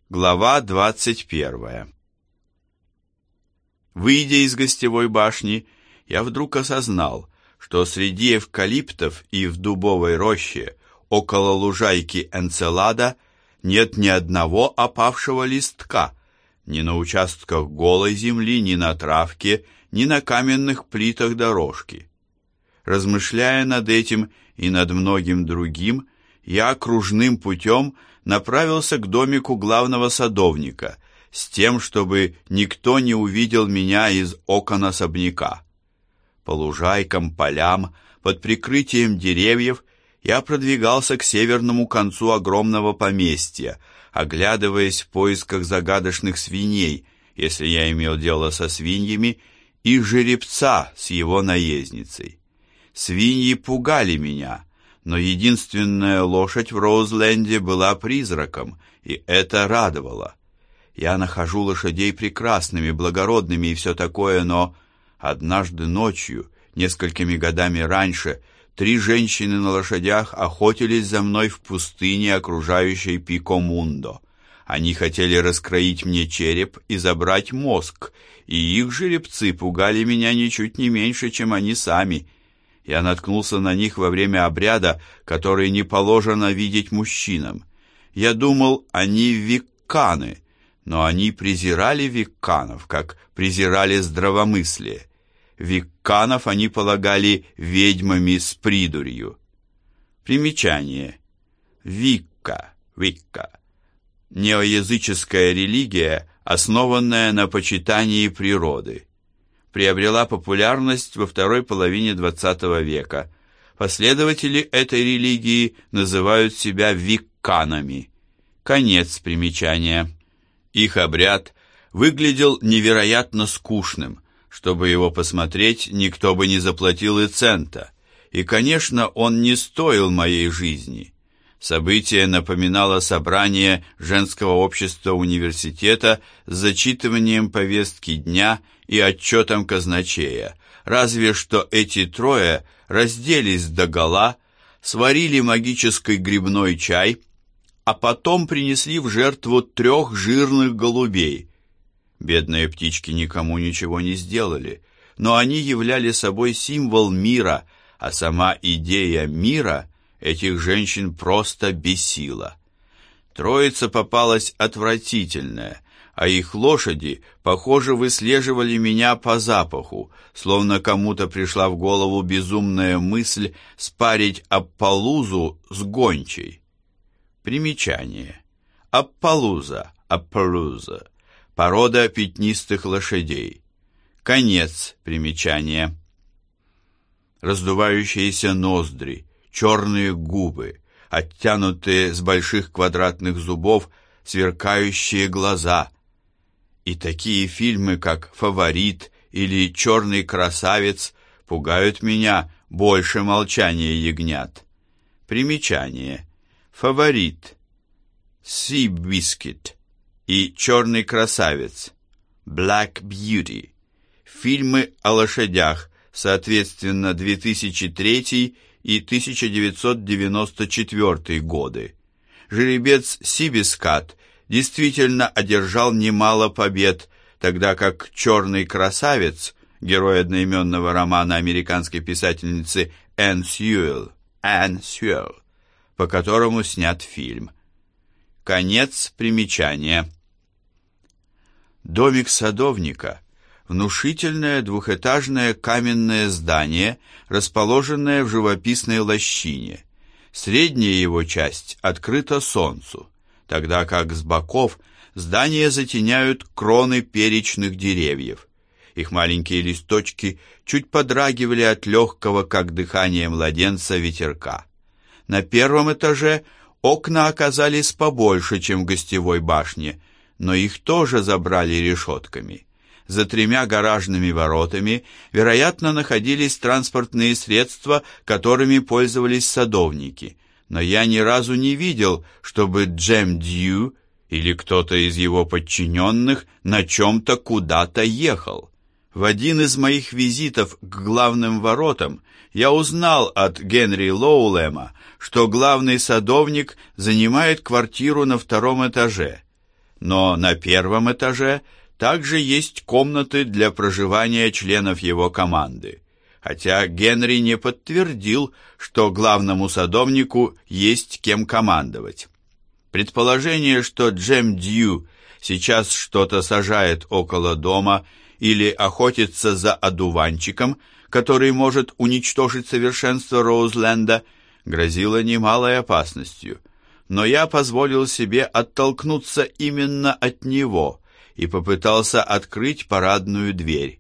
Глава 21. Выйдя из гостевой башни, я вдруг осознал, что среди эвкалиптов и в дубовой роще около лужайки Энцелада нет ни одного опавшего листка, ни на участках голой земли, ни на травке, ни на каменных плитах дорожки. Размышляя над этим и над многим другим, я кружным путем направился к домику главного садовника с тем, чтобы никто не увидел меня из окон особняка. По лужайкам, полям, под прикрытием деревьев я продвигался к северному концу огромного поместья, оглядываясь в поисках загадочных свиней, если я имел дело со свиньями, и жеребца с его наездницей. Свиньи пугали меня, но единственная лошадь в Роузленде была призраком, и это радовало. Я нахожу лошадей прекрасными, благородными и все такое, но однажды ночью, несколькими годами раньше, 3 женщины на лошадях охотились за мной в пустыне, окружающей Пико-Мундо. Они хотели раскроить мне череп и забрать мозг, и их жеребцы пугали меня ничуть не меньше, чем они сами. Я наткнулся на них во время обряда, который не положено видеть мужчинам. Я думал, они викканы, но они презирали викканов, как презирали здравомыслие. Викканов они полагали ведьмами с придурью. Примечание. Викка. Неоязыческая религия, основанная на почитании природы. Приобрела популярность во второй половине XX века. Последователи этой религии называют себя викканами. Конец примечания. Их обряд выглядел невероятно скучным. Чтобы его посмотреть, никто бы не заплатил и цента. И, конечно, он не стоил моей жизни. Событие напоминало собрание женского общества университета с зачитыванием повестки дня и отчетом казначея, разве что эти трое разделись догола, сварили магический грибной чай, а потом принесли в жертву 3 жирных голубей. Бедные птички никому ничего не сделали, но они являли собой символ мира, а сама идея мира этих женщин просто бесила. Троица попалась отвратительная, а их лошади, похоже, выслеживали меня по запаху, словно кому-то пришла в голову безумная мысль спарить Аппалузу с гончей. Примечание. Аппалуза, порода пятнистых лошадей. Конец примечания. Раздувающиеся ноздри, черные губы, оттянутые с больших квадратных зубов, сверкающие глаза. И такие фильмы, как «Фаворит» или «Черный красавец», пугают меня больше «Молчания ягнят». Примечание. «Фаворит» Seabiscuit и «Черный красавец» Black Beauty. Фильмы о лошадях, соответственно, 2003 и 1994 годы. Жеребец Сибискат действительно одержал немало побед, тогда как «Черный красавец», герой одноименного романа американской писательницы Энн Сьюэлл, по которому снят фильм. Конец примечания. Домик садовника – внушительное двухэтажное каменное здание, расположенное в живописной лощине. Средняя его часть открыта солнцу, тогда как с боков здание затеняют кроны перечных деревьев. Их маленькие листочки чуть подрагивали от легкого, как дыхание младенца, ветерка. На первом этаже окна оказались побольше, чем в гостевой башне, но их тоже забрали решетками. За 3 гаражными воротами, вероятно, находились транспортные средства, которыми пользовались садовники, но я ни разу не видел, чтобы Джем Дью или кто-то из его подчиненных на чем-то куда-то ехал. В один из моих визитов к главным воротам я узнал от Генри Лоулема, что главный садовник занимает квартиру на 2-м этаже. но на первом этаже также есть комнаты для проживания членов его команды, хотя Генри не подтвердил, что главному садовнику есть кем командовать. Предположение, что Джем Дью сейчас что-то сажает около дома или охотится за одуванчиком, который может уничтожить совершенство Роузленда, грозило немалой опасностью. Но я позволил себе оттолкнуться именно от него и попытался открыть парадную дверь.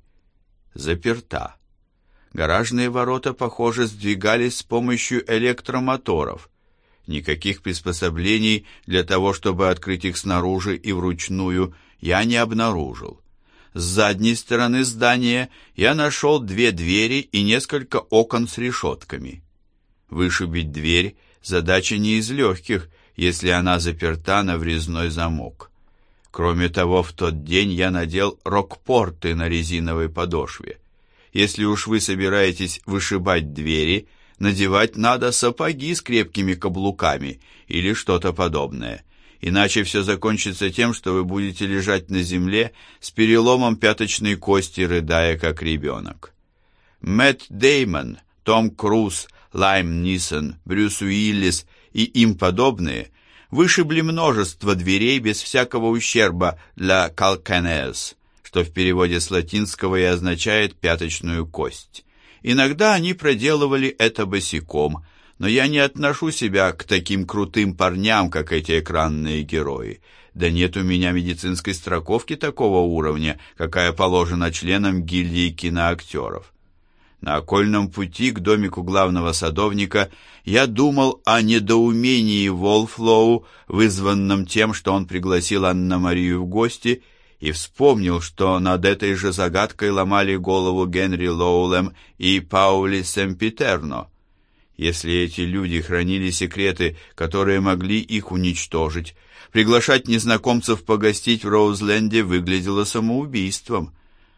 Заперта. Гаражные ворота, похоже, сдвигались с помощью электромоторов. Никаких приспособлений для того, чтобы открыть их снаружи и вручную, я не обнаружил. С задней стороны здания я нашел 2 двери и несколько окон с решетками. Вышибить дверь – задача не из легких, если она заперта на врезной замок. Кроме того, в тот день я надел рокпорты на резиновой подошве. Если уж вы собираетесь вышибать двери, надевать надо сапоги с крепкими каблуками или что-то подобное. Иначе все закончится тем, что вы будете лежать на земле с переломом пяточной кости, рыдая как ребенок. Мэтт Деймон, Том Круз, Лайм Нисон, Брюс Уиллис и им подобные вышибли множество дверей без всякого ущерба для calcaneus, что в переводе с латинского и означает пяточную кость. Иногда они проделывали это босиком, но я не отношу себя к таким крутым парням, как эти экранные герои. Да нет у меня медицинской страховки такого уровня, какая положена членам гильдии киноактеров. На окольном пути к домику главного садовника я думал о недоумении Волфлоу, вызванном тем, что он пригласил Анна-Марию в гости, и вспомнил, что над этой же загадкой ломали голову Генри Лоулем и Паули Семпитерно. Если эти люди хранили секреты, которые могли их уничтожить, приглашать незнакомцев погостить в Роузленде выглядело самоубийством.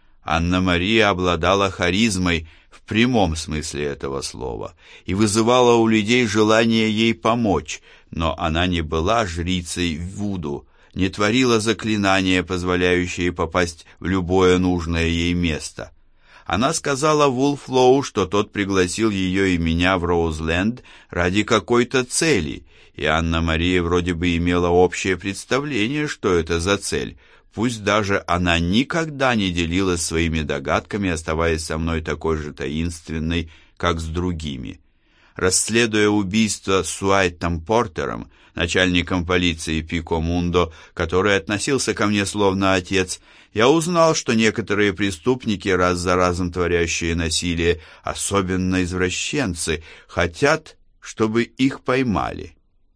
Анна-Мария обладала харизмой в прямом смысле этого слова и вызывала у людей желание ей помочь, но она не была жрицей вуду, не творила заклинания, позволяющие попасть в любое нужное ей место. Она сказала Вулфлоу, что тот пригласил ее и меня в Роузленд ради какой-то цели, и Анна-Мария вроде бы имела общее представление, что это за цель, пусть даже она никогда не делилась своими догадками, оставаясь со мной такой же таинственной, как с другими. Расследуя убийство с Уайтом Портером, начальником полиции Пико Мундо, который относился ко мне словно отец, я узнал, что некоторые преступники, раз за разом творящие насилие, особенно извращенцы, хотят, чтобы их поймали.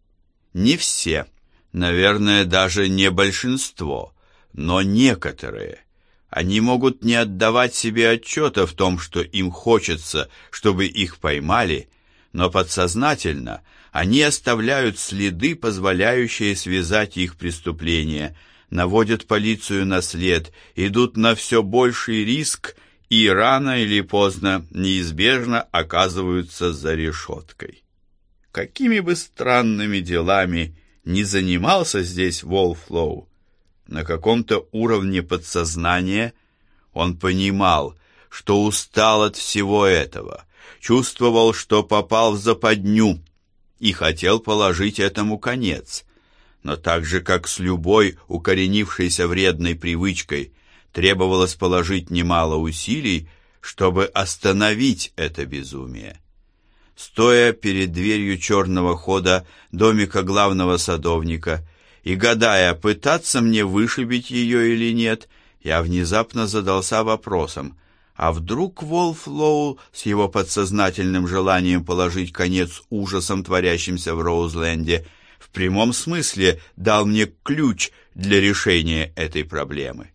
Не все, наверное, даже не большинство, но некоторые. Они могут не отдавать себе отчета в том, что им хочется, чтобы их поймали, но подсознательно они оставляют следы, позволяющие связать их преступления, наводят полицию на след, идут на все больший риск и рано или поздно неизбежно оказываются за решеткой. Какими бы странными делами ни занимался здесь Волфлоу, на каком-то уровне подсознания он понимал, что устал от всего этого, чувствовал, что попал в западню и хотел положить этому конец. Но так же, как с любой укоренившейся вредной привычкой, требовалось положить немало усилий, чтобы остановить это безумие. Стоя перед дверью черного хода домика главного садовника и гадая, пытаться мне вышибить ее или нет, я внезапно задался вопросом, а вдруг Волфлоу с его подсознательным желанием положить конец ужасам, творящимся в Роузленде, в прямом смысле дал мне ключ для решения этой проблемы.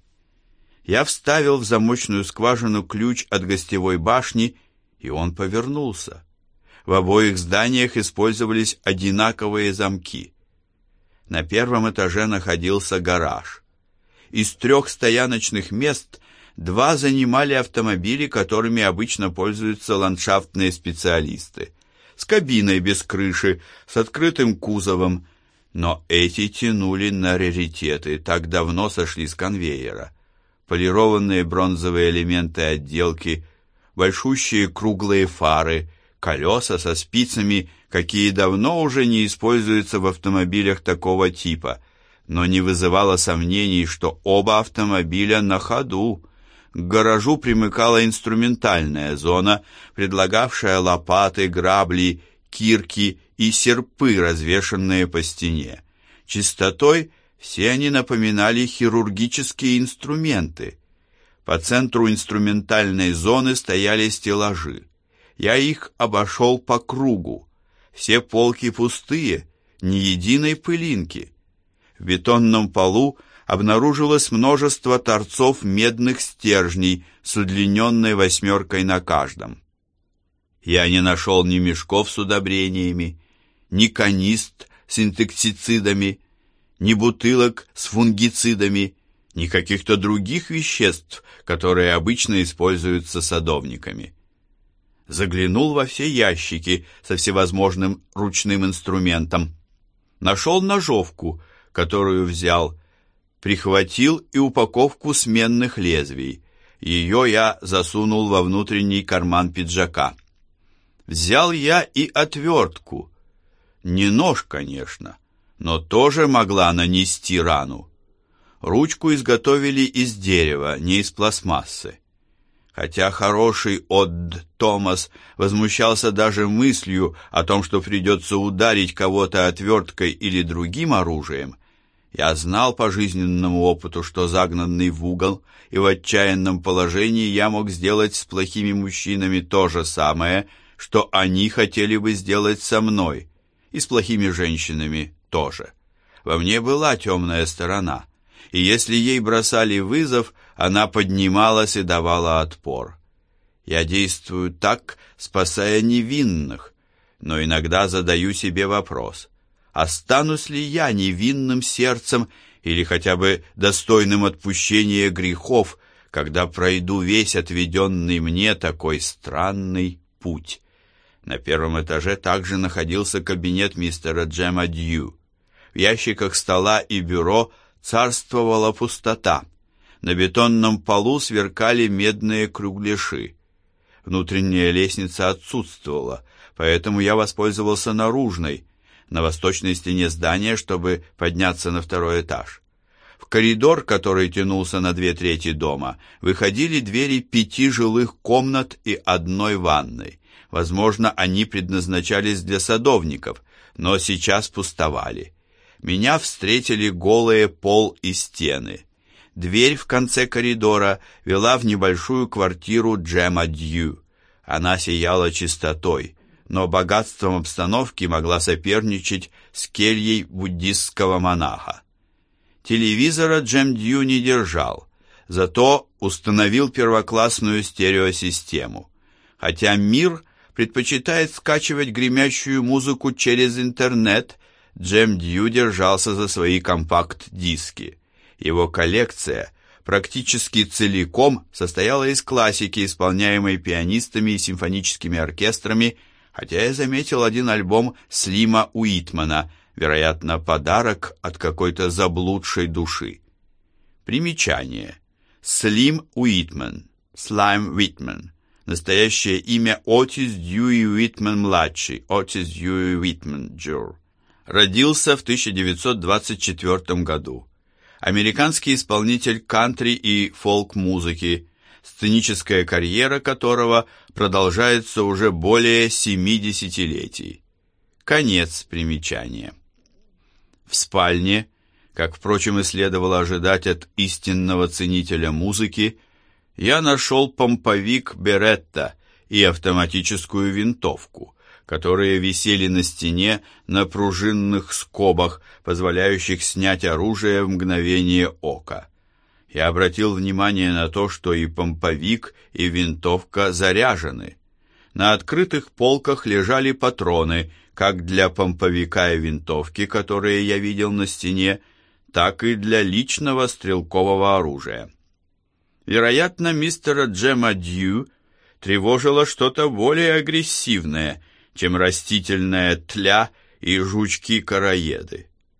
Я вставил в замочную скважину ключ от гостевой башни, и он повернулся. В обоих зданиях использовались одинаковые замки. На первом этаже находился гараж. Из 3 стояночных мест 2 занимали автомобили, которыми обычно пользуются ландшафтные специалисты, с кабиной без крыши, с открытым кузовом. Но эти тянули на раритеты, так давно сошли с конвейера. Полированные бронзовые элементы отделки, большущие круглые фары, колеса со спицами, какие давно уже не используются в автомобилях такого типа, но не вызывало сомнений, что оба автомобиля на ходу. К гаражу примыкала инструментальная зона, предлагавшая лопаты, грабли, кирки и серпы, развешанные по стене. Чистотой все они напоминали хирургические инструменты. По центру инструментальной зоны стояли стеллажи. Я их обошел по кругу. Все полки пустые, ни единой пылинки. В бетонном полу обнаружилось множество торцов медных стержней с удлиненной восьмеркой на каждом. Я не нашел ни мешков с удобрениями, ни канистр с инсектицидами, ни бутылок с фунгицидами, ни каких-то других веществ, которые обычно используются садовниками. Заглянул во все ящики со всевозможным ручным инструментом. Нашел ножовку, которую взял, прихватил и упаковку сменных лезвий. Ее я засунул во внутренний карман пиджака. Взял я и отвертку. Не нож, конечно, но тоже могла нанести рану. Ручку изготовили из дерева, не из пластмассы. Хотя хороший Одд Томас возмущался даже мыслью о том, что придется ударить кого-то отверткой или другим оружием, я знал по жизненному опыту, что загнанный в угол и в отчаянном положении я мог сделать с плохими мужчинами то же самое, что они хотели бы сделать со мной, и с плохими женщинами тоже. Во мне была темная сторона, и если ей бросали вызов, она поднималась и давала отпор. Я действую так, спасая невинных, но иногда задаю себе вопрос: останусь ли я невинным сердцем или хотя бы достойным отпущения грехов, когда пройду весь отведенный мне такой странный путь? На первом этаже также находился кабинет мистера Джема Дью. В ящиках стола и бюро царствовала пустота. На бетонном полу сверкали медные кругляши. Внутренняя лестница отсутствовала, поэтому я воспользовался наружной, на восточной стене здания, чтобы подняться на второй этаж. В коридор, который тянулся на 2/3 дома, выходили двери 5 жилых комнат и 1 ванной. Возможно, они предназначались для садовников, но сейчас пустовали. Меня встретили голые пол и стены. Дверь в конце коридора вела в небольшую квартиру Джема Дью. Она сияла чистотой, но богатством обстановки могла соперничать с кельей буддистского монаха. Телевизора Джем Дью не держал, зато установил первоклассную стереосистему. Хотя мир предпочитает скачивать гремящую музыку через интернет, Джем Дью держался за свои компакт-диски. Его коллекция практически целиком состояла из классики, исполняемой пианистами и симфоническими оркестрами, хотя я заметил один альбом Слима Уитмана, вероятно, подарок от какой-то заблудшей души. Примечание. Слим Уитман, Слайм Уитман. Настоящее имя Отис Дьюи Уитман-младший, Отис Дьюи Уитман, Джур. Родился в 1924 году. Американский исполнитель кантри и фолк-музыки, сценическая карьера которого продолжается уже более 7 десятилетий. Конец примечания. В спальне, как, впрочем, и следовало ожидать от истинного ценителя музыки, я нашел помповик Беретта и автоматическую винтовку, которые висели на стене на пружинных скобах, позволяющих снять оружие в мгновение ока. Я обратил внимание на то, что и помповик, и винтовка заряжены. На открытых полках лежали патроны, как для помповика и винтовки, которые я видел на стене, так и для личного стрелкового оружия. Вероятно, мистера Джема Дью тревожило что-то более агрессивное, чем растительная тля и жучки-короеды.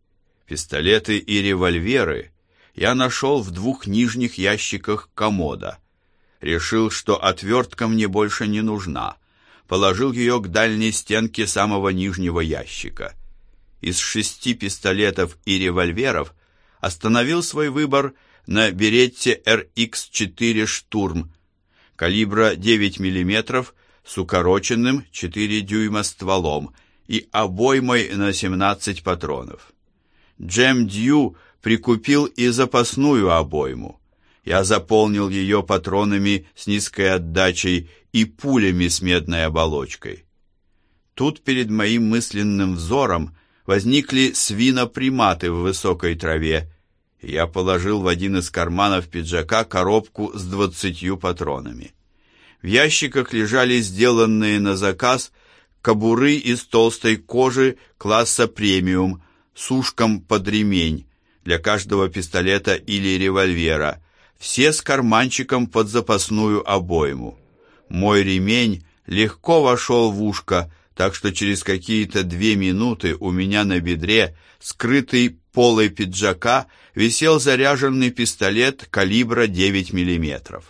Пистолеты и револьверы я нашел в 2 нижних ящиках комода. Решил, что отвертка мне больше не нужна. Положил ее к дальней стенке самого нижнего ящика. Из 6 пистолетов и револьверов остановил свой выбор на Беретте RX-4 «Штурм» калибра 9 мм с укороченным 4 дюйма стволом и обоймой на 17 патронов. Джем Дью прикупил и запасную обойму. Я заполнил ее патронами с низкой отдачей и пулями с медной оболочкой. Тут перед моим мысленным взором возникли свиноприматы в высокой траве, и я положил в один из карманов пиджака коробку с 20 патронами. В ящиках лежали сделанные на заказ кобуры из толстой кожи класса премиум с ушком под ремень для каждого пистолета или револьвера, все с карманчиком под запасную обойму. Мой ремень легко вошел в ушко, так что через какие-то 2 минуты у меня на бедре, скрытый полой пиджака, висел заряженный пистолет калибра 9 мм.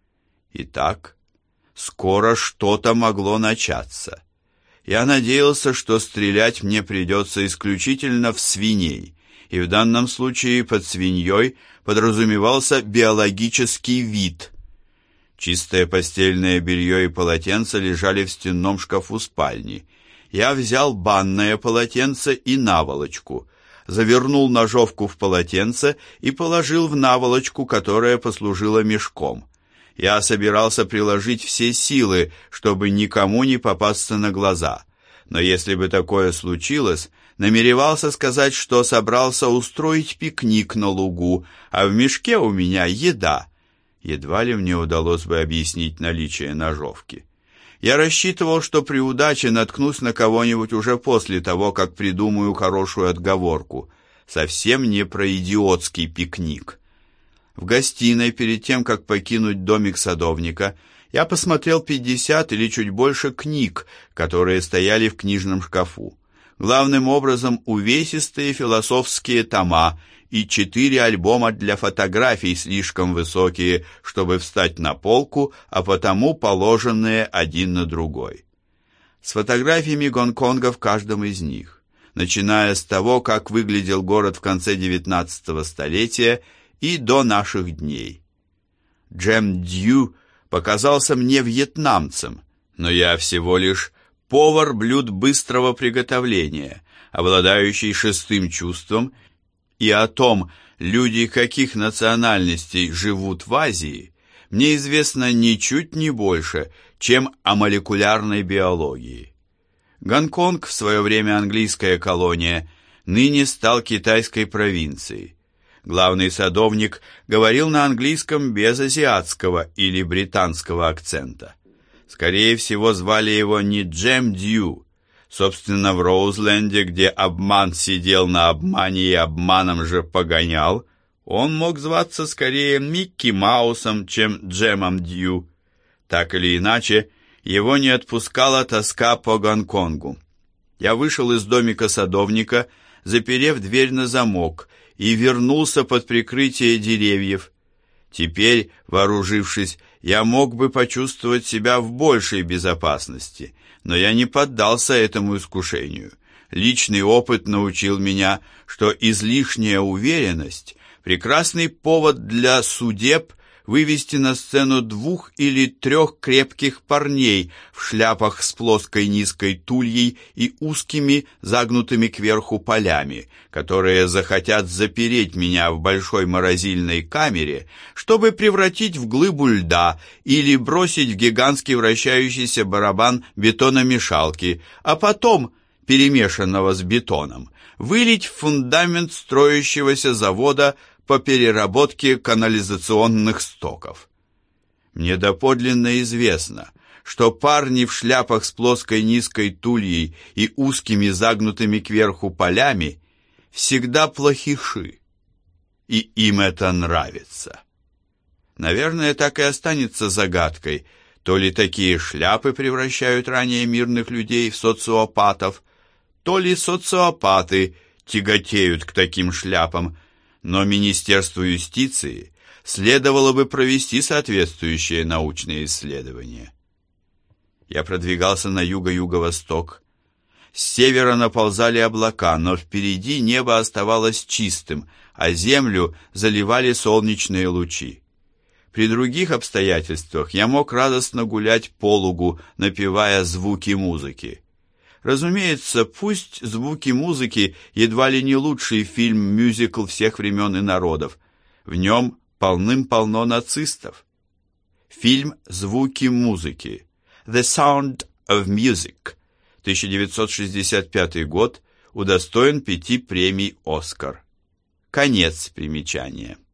Итак, скоро что-то могло начаться. Я надеялся, что стрелять мне придется исключительно в свиней, и в данном случае под свиньей подразумевался биологический вид. Чистое постельное белье и полотенце лежали в стенном шкафу спальни. Я взял банное полотенце и наволочку, завернул ножовку в полотенце и положил в наволочку, которая послужила мешком. Я собирался приложить все силы, чтобы никому не попасться на глаза. Но если бы такое случилось, намеревался сказать, что собрался устроить пикник на лугу, а в мешке у меня еда. Едва ли мне удалось бы объяснить наличие ножовки. Я рассчитывал, что при удаче наткнусь на кого-нибудь уже после того, как придумаю хорошую отговорку. Совсем не про идиотский пикник. В гостиной, перед тем, как покинуть домик садовника, я посмотрел 50 или чуть больше книг, которые стояли в книжном шкафу. Главным образом увесистые философские тома и 4 альбома для фотографий, слишком высокие, чтобы встать на полку, а потому положенные один на другой. С фотографиями Гонконга в каждом из них, начиная с того, как выглядел город в конце XIX столетия и до наших дней. Джем Дью показался мне вьетнамцем, но я всего лишь повар блюд быстрого приготовления, обладающий 6-м чувством, и о том, люди каких национальностей живут в Азии, мне известно ничуть не больше, чем о молекулярной биологии. Гонконг, в свое время английская колония, ныне стал китайской провинцией. Главный садовник говорил на английском без азиатского или британского акцента. Скорее всего, звали его не Джем Дью. Собственно, в Роузленде, где обман сидел на обмане и обманом же погонял, он мог зваться скорее Микки Маусом, чем Джемом Дью. Так или иначе, его не отпускала тоска по Гонконгу. Я вышел из домика садовника, заперев дверь на замок, и вернулся под прикрытие деревьев. Теперь, вооружившись, я мог бы почувствовать себя в большей безопасности, но я не поддался этому искушению. Личный опыт научил меня, что излишняя уверенность – прекрасный повод для судеб вывести на сцену 2 или 3 крепких парней в шляпах с плоской низкой тульей и узкими, загнутыми кверху полями, которые захотят запереть меня в большой морозильной камере, чтобы превратить в глыбу льда или бросить в гигантский вращающийся барабан бетономешалки, а потом, перемешанного с бетоном, вылить в фундамент строящегося завода по переработке канализационных стоков. Мне доподлинно известно, что парни в шляпах с плоской низкой тульей и узкими загнутыми кверху полями всегда плохиши, и им это нравится. Наверное, так и останется загадкой, то ли такие шляпы превращают ранее мирных людей в социопатов, то ли социопаты тяготеют к таким шляпам, но Министерству юстиции следовало бы провести соответствующие научные исследования. Я продвигался на юго-юго-восток. С севера наползали облака, но впереди небо оставалось чистым, а землю заливали солнечные лучи. При других обстоятельствах я мог радостно гулять по лугу, напевая звуки музыки. Разумеется, пусть звуки музыки едва ли не лучший фильм-мюзикл всех времен и народов. В нем полным-полно нацистов. Фильм «Звуки музыки» The Sound of Music, 1965 год, удостоен 5 премий «Оскар». Конец примечания.